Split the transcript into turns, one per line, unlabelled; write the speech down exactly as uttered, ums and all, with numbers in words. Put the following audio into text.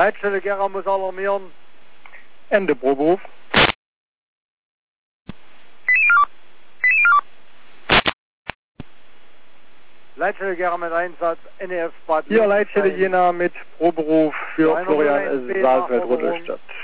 Leitstelle Gera muss alarmieren.
Ende Proberuf.
Leitstelle Gera mit Einsatz, N E F Bad.
Hier Leitstelle Jena mit Proberuf für Florian Saalfeld, Rotterstadt.